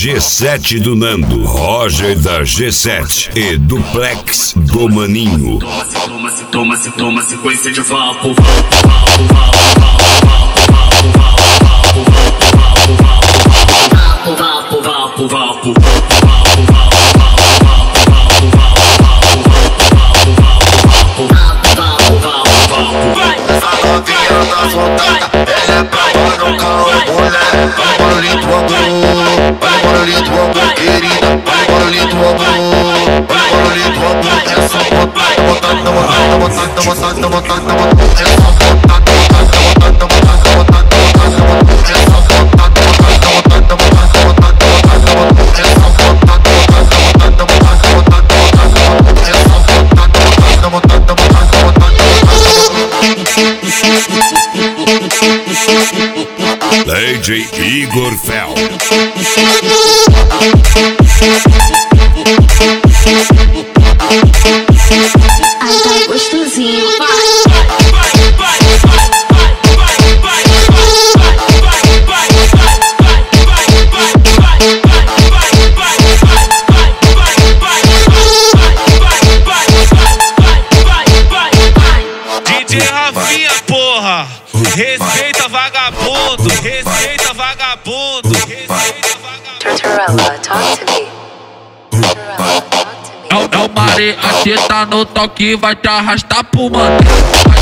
G7 do Nando, Roger da G7 e Duplex do Maninho. Toma sequência de vapo. Essa novinha tá soltada, ela é brava no carro, mulher. Olha o barulhinho do amor, olha o barulhinho do amor, querida. Olha o barulhinho do amor, olha o barulhinho do amor. É só DJ Igor Fel. Ai, tá gostosinho, DJ Rafinha, porra, respeita vagabundo, respeita vagabundo, respeita vagabundo. Tortorella, talk to me. Tortorella, talk to me. É o Mare, a teta no toque vai te arrastar pro mangue.